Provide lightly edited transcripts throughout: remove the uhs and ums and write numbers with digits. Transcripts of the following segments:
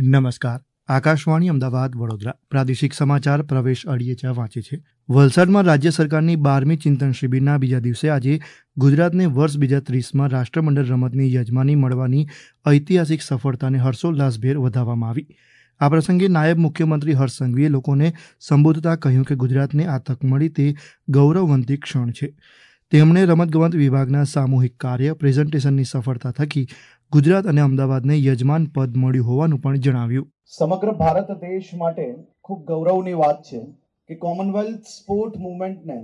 નમસ્કાર. આકાશવાણી અમદાવાદ વડોદરા પ્રાદેશિક સમાચાર પ્રવેશ અડીએચા વાંચે છે. વલસાડમાં રાજ્ય સરકારની 12મી ચિંતન શિબિરના બીજા દિવસે આજે ગુજરાતને વર્ષ 2030માં રાષ્ટ્રમંડળ રમતની યજમાની મળવાની ઐતિહાસિક સફળતાને હર્ષોલ્લાસભેર વધાવવામાં આવી. આ પ્રસંગે નાયબ મુખ્યમંત્રી હર્ષ સંઘવીએ લોકોને સંબોધતા કહ્યું કે ગુજરાતને આ તક મળી તે ગૌરવવંતી ક્ષણ છે. તેમણે રમતગમત વિભાગના સામૂહિક કાર્ય પ્રેઝન્ટેશનની સફળતા થકી ગુજરાત અને અમદાવાદને યજમાન પદ મળ્યું હોવાનું પણ જણાવ્યું. સમગ્ર ભારત દેશ માટે ખૂબ ગૌરવની વાત છે કે કોમનવેલ્થ સ્પોર્ટ મુવમેન્ટને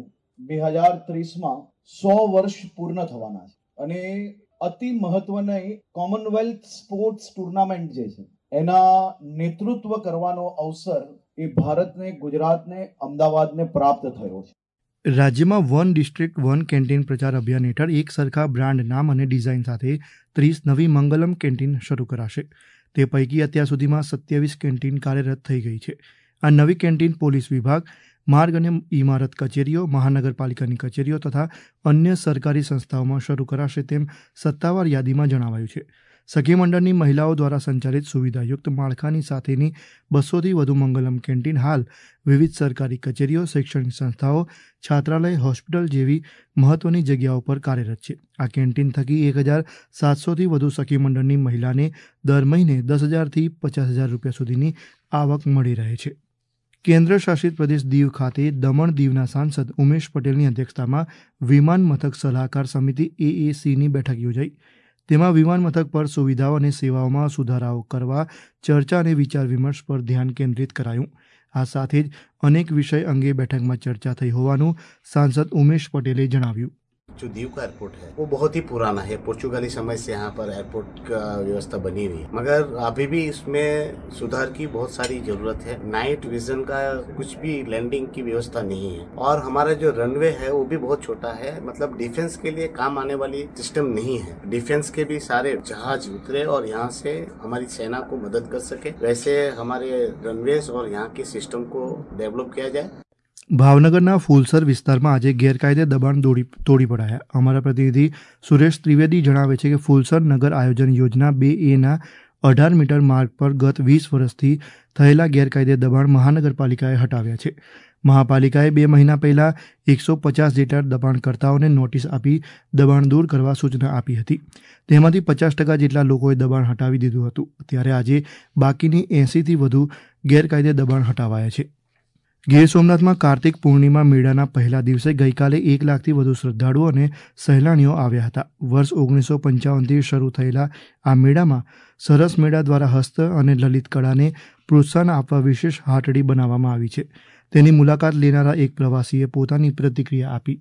2030માં 100 વર્ષ પૂર્ણ થવાના છે અને અતિ મહત્વની કોમનવેલ્થ સ્પોર્ટ્સ ટુર્નામેન્ટ જે છે એના નેતૃત્વ કરવાનો અવસર એ ભારતને, ગુજરાતને, અમદાવાદને પ્રાપ્ત થયો છે. રાજ્યમાં વન ડિસ્ટ્રિક્ટ વન કેન્ટીન પ્રચાર અભિયાન હેઠળ એક સરખા બ્રાન્ડ નામ અને ડિઝાઇન સાથે 30 નવી મંગલમ કેન્ટીન શરૂ કરાશે. તે પૈકી અત્યાર સુધીમાં 27 કેન્ટીન કાર્યરત થઈ ગઈ છે. આ નવી કેન્ટીન પોલીસ વિભાગ, માર્ગ અને ઇમારત કચેરીઓ, મહાનગરપાલિકાની કચેરીઓ તથા અન્ય સરકારી સંસ્થાઓમાં શરૂ કરાશે તેમ સત્તાવાર યાદીમાં જણાવાયું છે. સખી મંડળની મહિલાઓ દ્વારા સંચાલિત સુવિધાયુક્ત માળખાની સાથેની 200થી વધુ મંગલમ કેન્ટીન હાલ વિવિધ સરકારી કચેરીઓ, શૈક્ષણિક સંસ્થાઓ, છાત્રાલય, હોસ્પિટલ જેવી મહત્વની જગ્યાઓ પર કાર્યરત છે. આ કેન્ટીન થકી 1700થી વધુ સખી મંડળની મહિલાને દર મહિને 10,000થી 50,000 રૂપિયા સુધીની આવક મળી રહે છે. કેન્દ્ર શાસિત પ્રદેશ દીવ ખાતે દમણ દીવના સાંસદ ઉમેશ પટેલની અધ્યક્ષતામાં વિમાન મથક સલાહકાર સમિતિ AACની બેઠક યોજાઈ. તેમાં વિમાન મથક પર સુવિધાઓ અને સેવાઓમાં સુધારાઓ કરવા ચર્ચા અને વિચાર વિમર્શ પર ધ્યાન કેન્દ્રિત કરાયું. આ સાથે જ અનેક વિષય અંગે બેઠકમાં ચર્ચા થઈ હોવાનું સાંસદ ઉમેશ પટેલે જણાવ્યું. जो दीव का एयरपोर्ट है वो बहुत ही पुराना है, पुर्तगाली समय से यहाँ पर एयरपोर्ट का व्यवस्था बनी हुई है, मगर अभी भी इसमें सुधार की बहुत सारी जरूरत है. नाइट विजन का कुछ भी लैंडिंग की व्यवस्था नहीं है और हमारा जो रनवे है वो भी बहुत छोटा है, मतलब डिफेंस के लिए काम आने वाली सिस्टम नहीं है. डिफेंस के भी सारे जहाज उतरे और यहाँ से हमारी सेना को मदद कर सके वैसे हमारे रनवेज और यहाँ की सिस्टम को डेवलप किया जाए. ભાવનગરના ફૂલસર વિસ્તારમાં આજે ગેરકાયદે દબાણ તોડી પડાયા. અમારા પ્રતિનિધિ સુરેશ ત્રિવેદી જણાવે છે કે ફૂલસર નગર આયોજન યોજના 2A ના 18 મીટર માર્ગ પર ગત 20 વર્ષથી થયેલા ગેરકાયદે દબાણ મહાનગરપાલિકાએ હટાવ્યા છે. મહાપાલિકાએ 2 મહિના પહેલા 150 જેટલા દબાણકર્તાઓને નોટિસ આપી દબાણ દૂર કરવા સૂચના આપી હતી. તેમાંથી 50% જેટલા લોકોએ દબાણ હટાવી દીધું હતું. ત્યારે આજે બાકીની 80થી વધુ ગેરકાયદે દબાણ હટાવાયા છે. ગીર સોમનાથમાં કાર્તિક પૂર્ણિમા મેળાના પહેલા દિવસે ગઈકાલે 1 લાખથી વધુ શ્રદ્ધાળુઓ અને સહેલાણીઓ આવ્યા હતા. વર્ષ 1955થી શરૂ થયેલા આ મેળામાં સરસ મેળા દ્વારા હસ્ત અને લલિત કળાને પ્રોત્સાહન આપવા વિશેષ હાટડી બનાવવામાં આવી છે. તેની મુલાકાત લેનારા એક પ્રવાસીએ પોતાની પ્રતિક્રિયા આપી.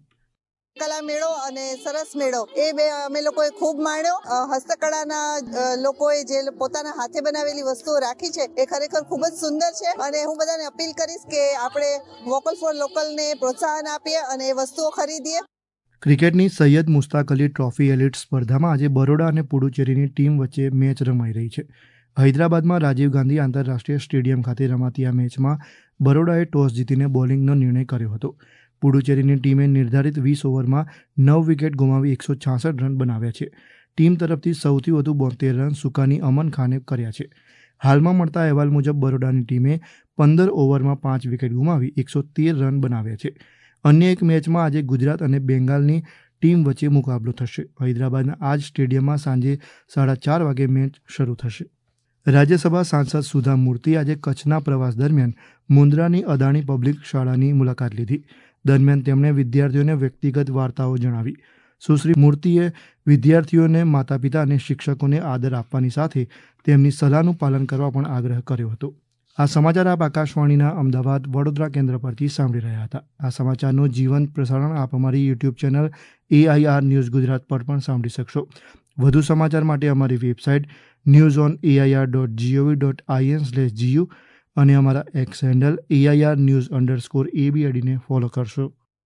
કલા મેળો અને સરસ મેળો એ બે અમે લોકોએ ખૂબ માણ્યો. હસ્તકળાના લોકોએ જે પોતાના હાથે બનાવેલી વસ્તુઓ રાખી છે એ ખરેખર ખૂબ જ સુંદર છે અને હું બધાને અપીલ કરીશ કે આપણે વોકલ ફોર લોકલને પ્રોત્સાહન આપીએ અને એ વસ્તુઓ ખરીદીએ. ક્રિકેટની સૈયદ મુસ્તાક અલી ટ્રોફી એલિટ સ્પર્ધામાં આજે બરોડા અને પુડુચેરીની ટીમ વચ્ચે મેચ રમાઈ રહી છે. હૈદરાબાદમાં રાજીવ ગાંધી આંતરરાષ્ટ્રીય સ્ટેડિયમ ખાતે રમાતી આ મેચમાં બરોડાએ ટોસ જીતીને બોલિંગનો નિર્ણય કર્યો હતો. પુડુચેરીની ટીમે નિર્ધારિત 20 ઓવરમાં 9 વિકેટ ગુમાવી 166 રન બનાવ્યા છે. ટીમ તરફથી સૌથી વધુ 72 રન સુકાની અમન ખાને કર્યા છે. હાલમાં મળતા અહેવાલ મુજબ બરોડાની ટીમે 15 ઓવરમાં 5 વિકેટ ગુમાવી 113 રન બનાવ્યા છે. અન્ય એક મેચમાં આજે ગુજરાત અને બેંગાલની ટીમ વચ્ચે મુકાબલો થશે. હૈદરાબાદના આ જ સ્ટેડિયમમાં સાંજે 4:30 વાગે મેચ શરૂ થશે. રાજ્યસભા સાંસદ સુધા મૂર્તિ આજે કચ્છના પ્રવાસ દરમિયાન મુન્દ્રાની અદાણી પબ્લિક શાળાની મુલાકાત લીધી. દરમિયાન તેમણે વિદ્યાર્થીઓને વ્યક્તિગત વાર્તાઓ જણાવી. સુશ્રી મૂર્તિએ વિદ્યાર્થીઓને માતા પિતા અને શિક્ષકોને આદર આપવાની સાથે તેમની સલાહનું પાલન કરવા પણ આગ્રહ કર્યો હતો. આ સમાચાર આપ આકાશવાણીના અમદાવાદ વડોદરા કેન્દ્ર પરથી સાંભળી રહ્યા હતા. આ સમાચારનું જીવંત પ્રસારણ આપ અમારી YouTube channel AIR news Gujarat પર પણ સાંભળી શકશો. વધુ સમાચાર માટે અમારી વેબસાઇટ newsonair.gov.in/gu અને અમારા એક્સ હેન્ડલ AIR_news_ABID ને ફોલો કરશો.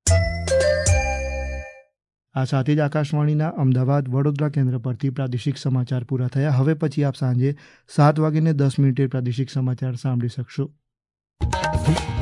આ સાથે જ આકાશવાણીના અમદાવાદ વડોદરા કેન્દ્ર પરથી પ્રાદેશિક સમાચાર પૂરા થયા. હવે પછી આપ સાંજે 7:10 પ્રાદેશિક સમાચાર સાંભળી શકશો.